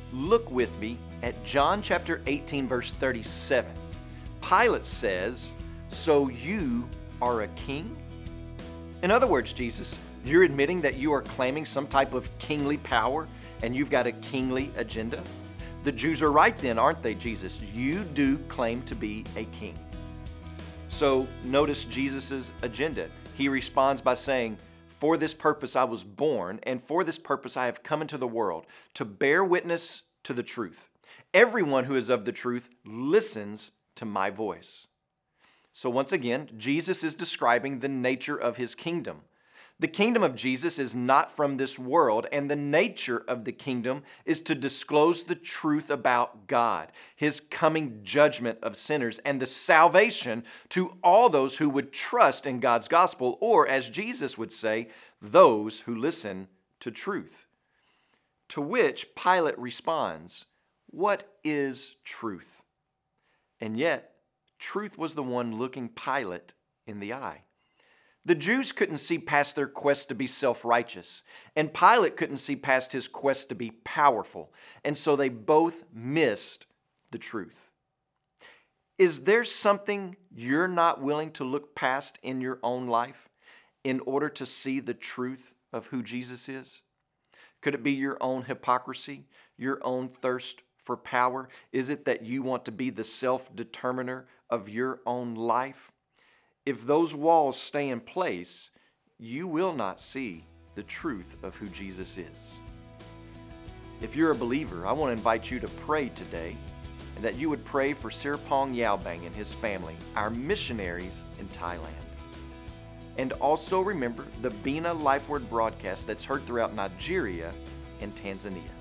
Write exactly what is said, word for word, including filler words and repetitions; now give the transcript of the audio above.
Look with me at John chapter eighteen, verse thirty-seven. Pilate says, "So you are a king?" In other words, Jesus, you're admitting that you are claiming some type of kingly power and you've got a kingly agenda? The Jews are right then, aren't they, Jesus? You do claim to be a king. So notice Jesus' agenda. He responds by saying, "For this purpose I was born, and for this purpose I have come into the world, to bear witness to the truth. Everyone who is of the truth listens to my voice." So once again, Jesus is describing the nature of his kingdom. The kingdom of Jesus is not from this world, and the nature of the kingdom is to disclose the truth about God, his coming judgment of sinners, and the salvation to all those who would trust in God's gospel, or as Jesus would say, those who listen to truth. To which Pilate responds, "What is truth?" And yet, truth was the one looking Pilate in the eye. The Jews couldn't see past their quest to be self-righteous, and Pilate couldn't see past his quest to be powerful, and so they both missed the truth. Is there something you're not willing to look past in your own life in order to see the truth of who Jesus is? Could it be your own hypocrisy, your own thirst for power? Is it that you want to be the self-determiner of your own life? If those walls stay in place, you will not see the truth of who Jesus is. If you're a believer, I want to invite you to pray today, and that you would pray for Sirapong Yaobang and his family, our missionaries in Thailand. And also remember the Bina Life Word broadcast that's heard throughout Nigeria and Tanzania.